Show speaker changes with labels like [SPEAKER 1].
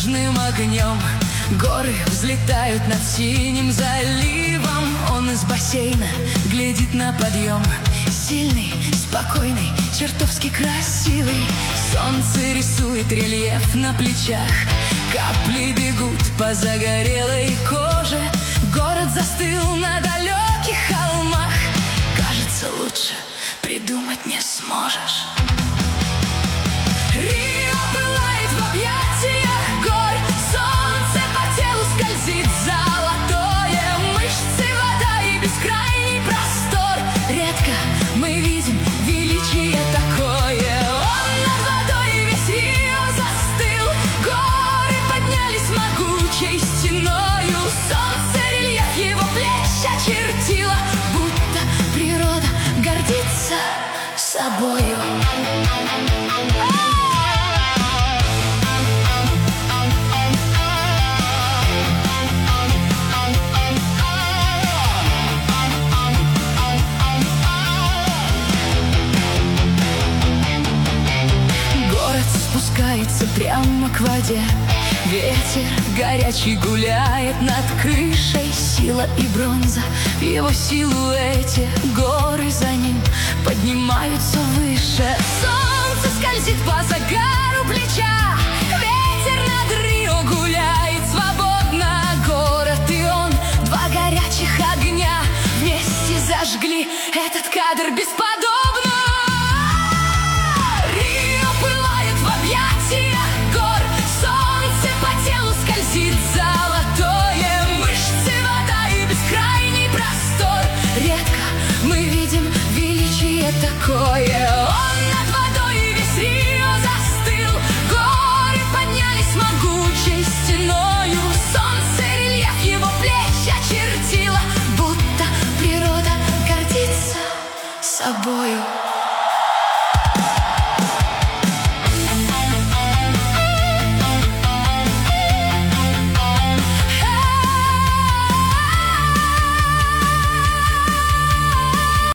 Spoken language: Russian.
[SPEAKER 1] радужным огнем. Горы взлетают над синим заливом. Он из бассейна глядит на подъем. Сильный, спокойный, чертовски красивый. Солнце рисует рельеф на плечах. Капли бегут по загорелой коже. Город застыл на далеких холмах. Кажется, лучше придумать не сможешь. Рио пылает в объятиях гор. Солнце по телу скользит золотое. Мышцы, вода и бескрайний простор. Редко мы видим величие такое. Он над водой, и весь Рио застыл. Горы поднялись могучей стеною. Солнце рельеф его плеч очертило, будто природа гордится собою. Спускается прямо к воде. Ветер горячий гуляет над крышей. Сила и бронза в его силуэте. Горы за ним поднимаются выше. Солнце скользит по загару плеча. Ветер над Рио гуляет свободно. Город и он, два горячих огня, вместе зажгли этот кадр бесподобно. Золотое, мышцы, вода и бескрайний простор. Редко мы видим величие такое. Он над водой, и весь Рио застыл. Горы поднялись могучей стеною. Солнце рельеф его плеч очертило, будто природа гордится собою.